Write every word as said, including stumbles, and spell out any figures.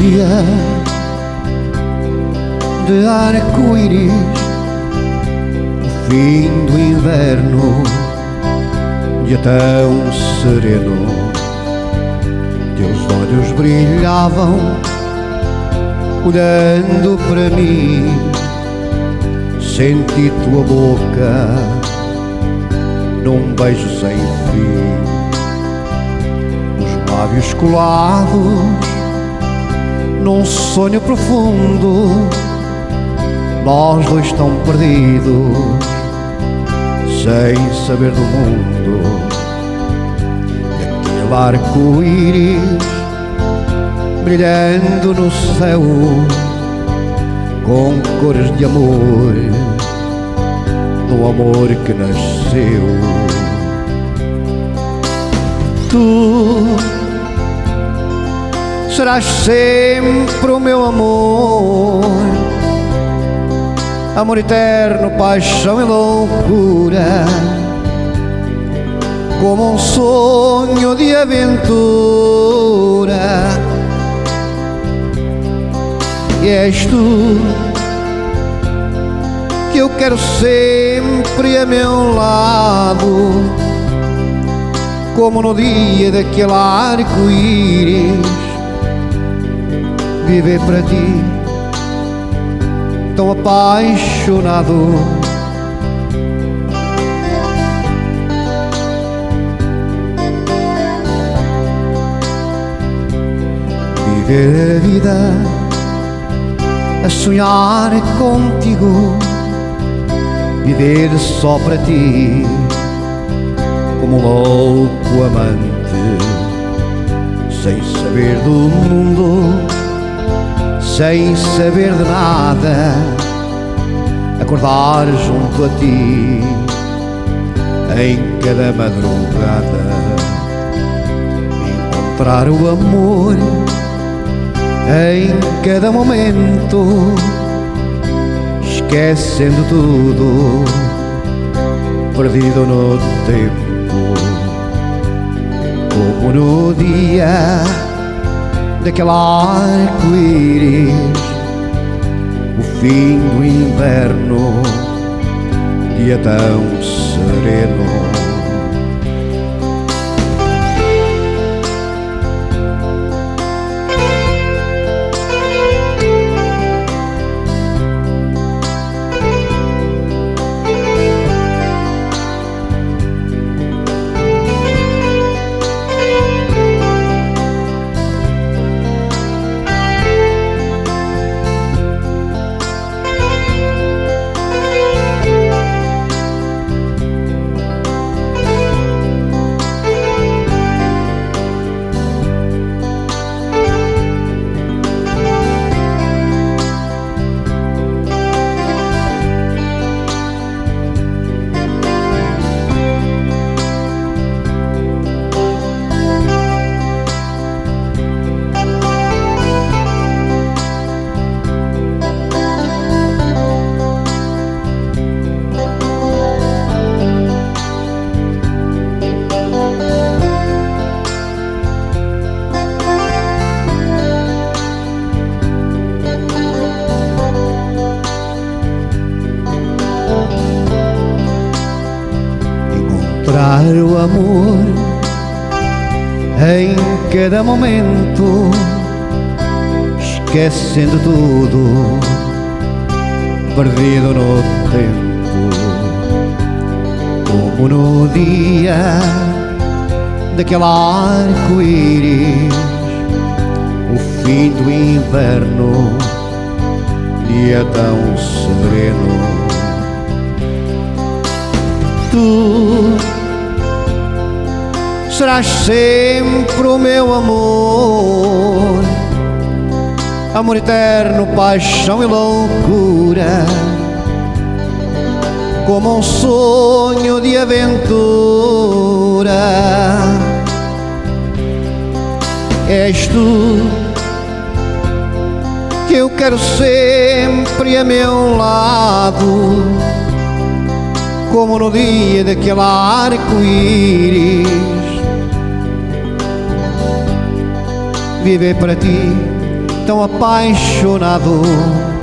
dia de arco-íris, o fim do inverno, dia tão sereno. Teus olhos brilhavam olhando para mim, senti tua boca num beijo sem fim, os lábios colados num sonho profundo, nós dois tão perdidos, sem saber do mundo. E aquele arco-íris brilhando no céu, com cores de amor, do amor que nasceu. Tu serás sempre o meu amor, amor eterno, paixão e loucura, como um sonho de aventura. E és tu que eu quero sempre a meu lado, como no dia daquele arco-íris, viver para ti tão apaixonado. Viver a vida a sonhar contigo, viver só para ti, como um louco amante, sem saber do mundo, sem saber de nada, acordar junto a ti em cada madrugada, encontrar o amor em cada momento, esquecendo tudo, perdido no tempo, como no dia daquele arco-íris, o fim do inverno, dia tão sereno. Encontrar o amor em cada momento, esquecendo tudo, perdido no tempo, como no dia daquele arco-íris, o fim do inverno, dia tão sereno. Tu serás sempre o meu amor, amor eterno, paixão e loucura, como um sonho de aventura. És tu que eu quero sempre a meu lado, como no dia daquele arco-íris, viver para ti tão apaixonado